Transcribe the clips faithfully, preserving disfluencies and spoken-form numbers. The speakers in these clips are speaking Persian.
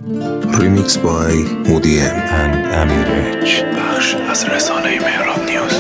Remixed by Moody M and Amirech. بخش از رسانه مهراب نیوز.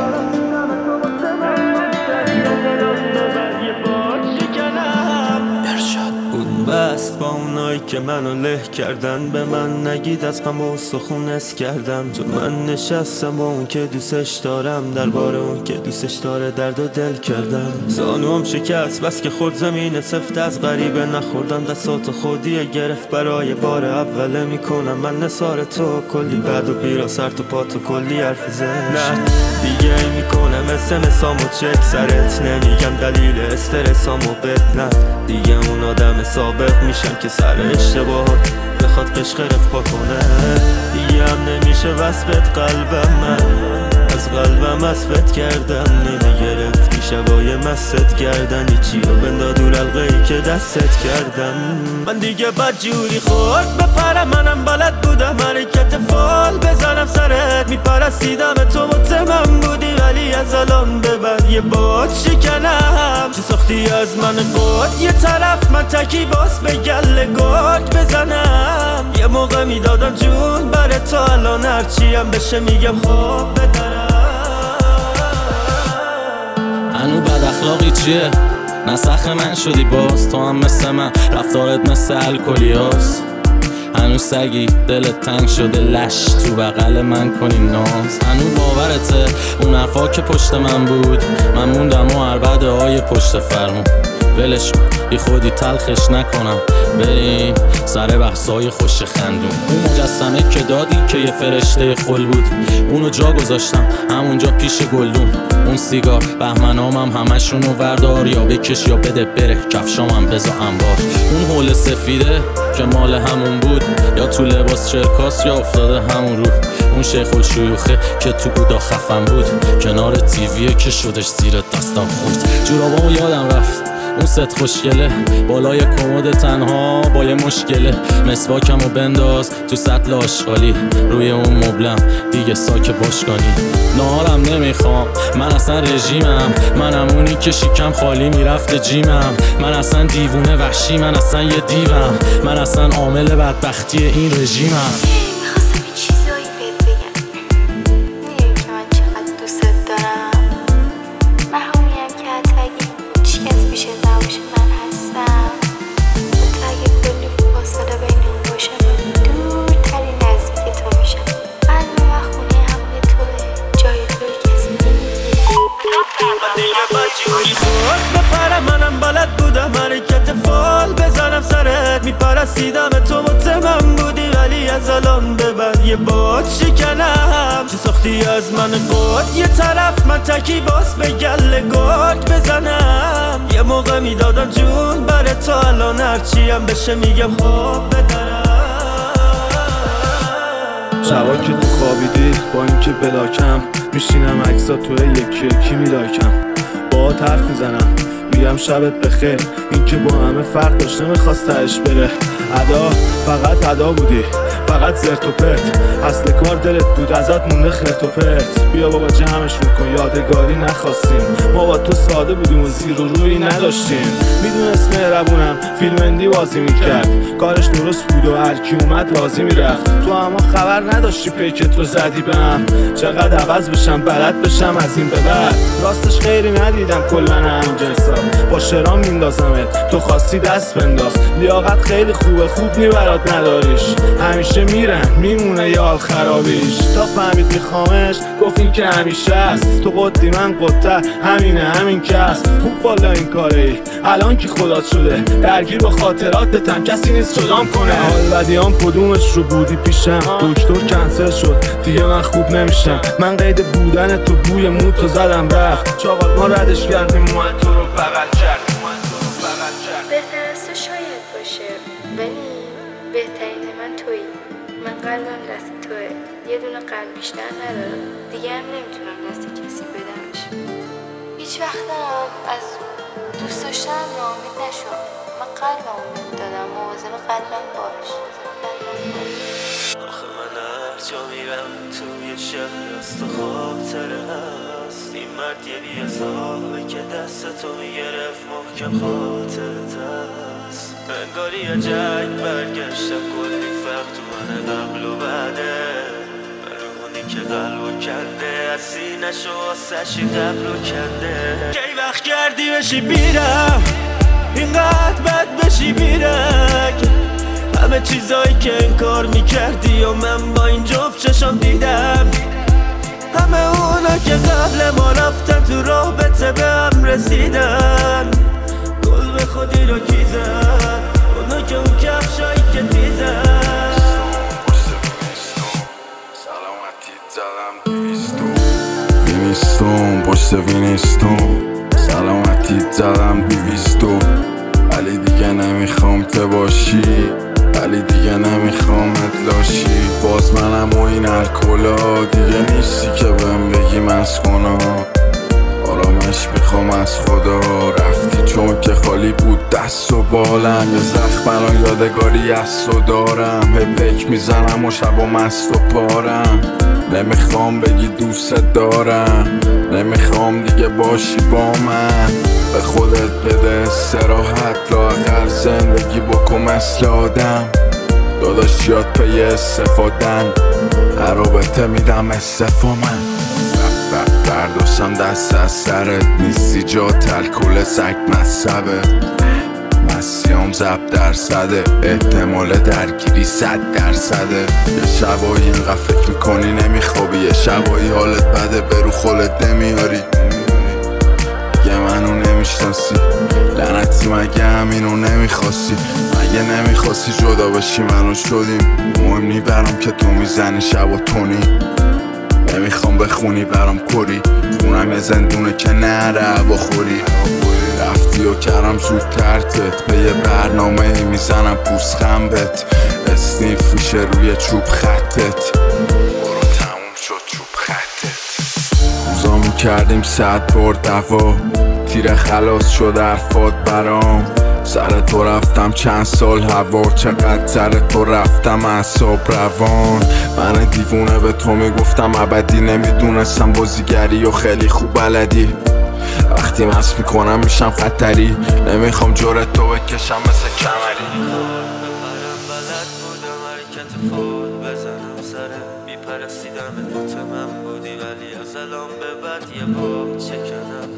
بست با اونایی که منو له کردن، به من نگید از غم و سخون اس کردم. چون من نشستم با اون که دوستش دارم، دربار اون که دوستش داره درد و دل کردم. زانوام شکست بس که خورد زمین سفت، از غریبه نخوردم دستات خودیه گرفت. برای بار اوله میکنم من نثار تو، کلی بد و بیرا سر تو پا تو کلی حرف زشت. نه دیگه میکنم اسم سامو چک سرت، نمیگم دلیل استرسامو بد. نه دیگه اون آدم سابق میشم که سر اشتباهات بخواد قشق رفپا کنه. دیگه هم نمیشه وصفت قلبم، من از قلبم وصفت کردم. نمیگرفتی شبای مست کردن چی رو بندا دور حلقه‌ای که دستت کردم. من دیگه بدجوری خورد بپرم، منم بلد بودم حرکت فال بزنم سرت. میپرستیدم تو مطمئن بودی، ولی از الان به بعد یه باد شکنم. چی ساختی از من قد یه طرف، من تکی باس به گل گرگ بزنم. یه موقع میدادم جون بره تا الان هرچی هم بشه میگم خوب بدرم. هنو بد اخلاقی چیه؟ نسخ من شدی باز، تو هم مثل من رفتارت مثل الکلیاس. هنو سگی دلت تنگ شده لش تو بغل من کنی ناز. هنو باورته اون حرفا که پشت من بود، من موندم و عربده های پشت فرمون. ولش بی خودی تلخش نکنم، بریم سر بحثای خوش خندون. اون مجسمه که دادی که یه فرشته خل بود، اونو جا گذاشتم همونجا پیش گلدون. اون سیگار بهمنامم همشونو وردار، یا بکش یا بده بره کفشامم بزا انبار. اون حول سفیده که مال همون بود، یا تو لباس چرکاس یا افتاده همون رو. اون شیخ الشیوخه که تو بودا خفن بود، کنار تیویه که شدش زیر دستم خورد. جورابامو یادم رفت اون ست خوشگله بالای کمد تنها با یه مشکله. مسواکمو بنداز تو سطل آشغالی، روی اون مبلم دیگه ساک باشگانی. نهارم نمیخوام من اصلا رژیمم، منم اونی که شیکم خالی میرفته جیمم. من اصلا دیوونه وحشی، من اصلا یه دیوم، من اصلا عامل بدبختی این رژیمم. بپرم منم بلد بودم حرکت فال بزنم سرت. میپرستیدم تو مطمئن بودی، ولی از الان به بعد یه باد شکنم. چی ساختی از من قد یه طرف، من تکی باس به گل گرگ بزنم. یه موقع میدادم جون بره تا الان هرچی هم بشه میگم خوب بدرم. شبا که تو خوابیدی با اینکه بلاکم، میشینم عکسا توی یکی یکی میلایکم. با حرف میزنم میگم شبت بخیر، این که با همه فرق داشت نمیخواست تهش بره. ادا فقط ادا بودی، فقط زرت و پرت، اصل کار دلت بود ازت مونده خرت و پرت. بیا بابا جمعشون کن یادگاری نخواستیم، ما با تو ساده بودیم و زیر و روی نداشتیم. میدونست مهربونم فیلم اندی بازی میکرد، کارش درست بود و هرکی اومد راضی میرفت. تو اما خبر نداشتی پیکت رو زدی به هم، چقدر عوض بشم بلد بشم از این به بعد. راستش خیری ندیدم کلن همین جنسا، با شرام میندازمت تو خواستی دست بنداز. لیاقت خیلی خوبه خوب نی برات نداریش، همیشه میرن میمونه یال خرابیش. تا فهمید میخوامش گفت این که همیشه است، تو قدی من قدتر همینه همین کس. خوب بالا این کاره ای الان که خدات شده، درگیر با خاطراتتم کسی نیست جدام کنه. حال بدیام کدومش رو بودی پیشم، دکتر کنسل شد دیگه من خوب نمیشم. من قید بودن تو بوی مو تو زدم رفت، چاقال ما ردش کردیم مواد تو رو بغل کرد. بهتر از تو شاید باشه، ولی بهترین من تویی. من قلبم دست توه، یه دونه قلب بیشتر ندارم، دیگه هم نمیتونم دست کسی بدمش. هیچ وقتم از دوست داشتم ناامید نشو، من قلبم رو دادم، مواظب قلبم باش. آخه من هر جا میرم توی شهر است و خاطره هست، این مرد یه بی‌حسابه که دستتو میگرفت محکم خاطرت هست. انگاری یه جنگ برگشتم کلی من قبل و بعده برونی که قلبو کنده از سینه‌شو آسشی قبلو کنده کی وقت کردی بشی بیرم اینقدر بد بشی بیرک همه چیزایی که انکار میکردی و من با این جفت چشم دیدم همه اونا که قبل ما رفتن تو رابطه به هم رسیدن گل به خودی رو کی زد اونا که اون کفشایی که دیزن وینستون پشت وینستون سلامتی زدم دویستو ولی دیگه نمیخوام ته باشی ولی دیگه نمیخوامت لاشی باز منم و این الکلا دیگه نیستی که بهم بگی مسکونا آرامش میخوام از خدا رفتی چون که خالی بود دست و بالم یه زخم الان یادگاری از تو دارم هی پک میزنم و شب و مست و پارم نمیخوام بگی دوست دارم نمیخوام دیگه باشی با من به خودت بده استراحت لااقل زندگی بکن مثل آدم داداش یاد پی استفادن هر رابطه میدم استفا من برداشتم دست از سرت نیستی جا الکل سگ مصبه مسیام زب درصده احتمال درگیری صد درصده یه شبایی اینقدر فکر میکنی نمیخوابی یه شبایی حالت بده برو خولت نمیاری یه منو نمیشناسی لعنتی مگه همینو نمیخواستی مگه نمیخواستی جدا بشی منو شدیم مهم نی برام که تو میزنی شب و تونی نمیخوام بخونی برام کری خونم یه زندونه که نره هوا خوری رفتی و کردم زود ترتت به یه برنامه ای میزنم پوست خمبت اسنیف میشه روی چوب خطت برو تموم شد چوب خطت روزا میکردیم صد بار دوا تیر خلاص شد حرفات برام سر تو رفتم چند سال هوا چقدر سر تو رفتم اعصاب روان من دیوونه به تو میگفتم ابدی نمیدونستم بازیگری و خیلی خوب بلدی وقتی مست میکنم میشم خطری نمیخوام جورت تو بکشم مثل کمری بپرم بلد بودم حرکت فول بزنم سره بیپرستیدم دوت من بودی ولی از الان به بعد یه بار چکنم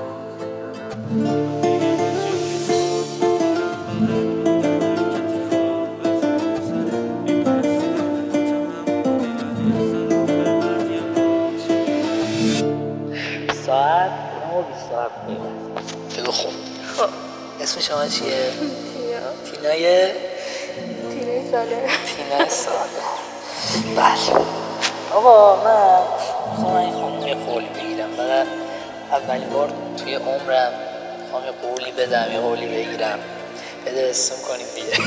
ساعت نه و بیست و هفت دقیقه بگو خوب خب اسم شما چیه؟ تینا تینای تینای ساله تینای ساله بله آقا من میخوام این خانم یه قولی بگیرم فقط اولین بار توی عمرم میخوام یه قولی بدم یه قولی بگیرم بده اسم کنیم دیگه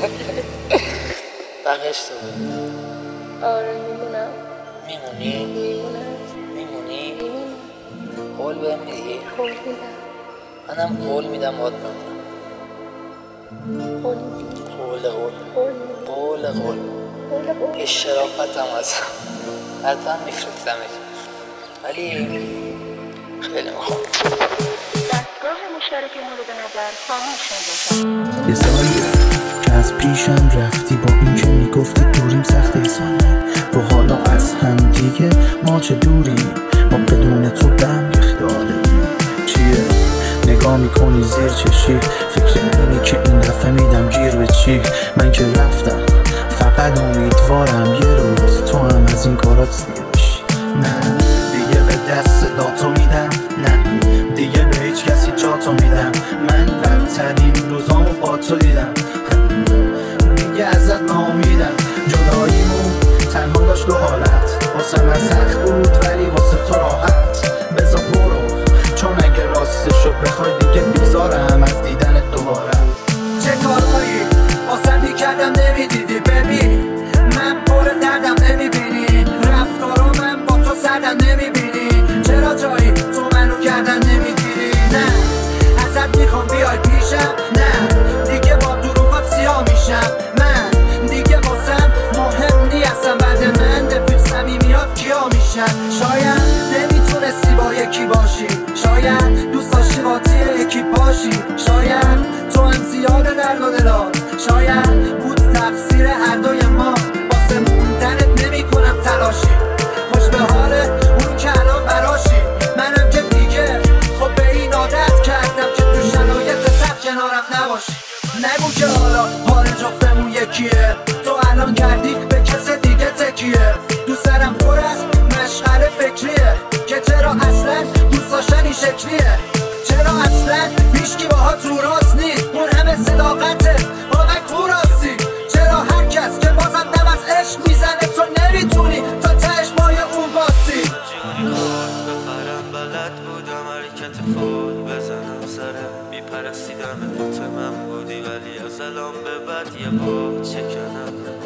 بقیش تو بگیم آره میمونم میمونی؟ میمونم میمونی؟ میمونم قول بهم میدی؟ قول میدم منم قول میدم باید بمونم قول میدی قول قول قول میدی قول قول قول قول یه شرافتم هستم حتما میفرستمش ولی خیلی میخوام دستگاه مشترک مورد نظر خاموش می‌باشد. یه سالیه که از پیشم رفتی با این که میگفتی دوریم سخت ایسانی و حالا از هم دیگه ما چه دوری ما بدون تو بهم یخداره چیه نگاه میکنی زیر چشی فکر اینی که این دفعه میدم گیر به چی من که رفتم فقط امیدوارم یه روز تو هم از این کارات سیر بشی نه دیگه به دست داتو میدم نه دیگه به هیچ کسی جاتو میدم من بدترین روزامو با تو دیدم دیگه ازت ناامیدم جداییمون تنها داشت دو حالت واسه من سخت بود ولی واسه تو راحت بزا برو چون اگه راستشو بخوای دیگه بیزارم از دیدنت دوباره چه کارهایی واسه میکردم نمیدیدی ببین من پر دردم نمیبینی رفتارا من با تو سردم نمیبینی چرا جایی تو منو کردن نمیگیری نه ازت میخوام بیای پیشم نه دیگه با دروغات سیاه میشم من دیگه واسم مهم نیستم بعد من رفیق صمیمیات کیا میشن شاید نمیتونستی با یکی باشی شاید دوست داشتی با تیر یکی باشی شاید تو هم زیاده درد و دلات شاید بود تقصیر هر دوی الان کردی به کس دیگه تکیه. دوست دارم پر از مشغله فکریه که چرا اصلا دوست داشتن این شکلیه، چرا اصلا هیچکی باها تو راست نیست، اون همه صداقته با من تو راستی، چرا هر کس که بازم دم از عشق میزنه تو نمیتونی تا تهش مای اون باسی. جوری خود بپرم بلد بودم حرکت فول بزنم سرم، بیپرستیدم دوت من بودی ولی از الان به بعد یه با چکنم.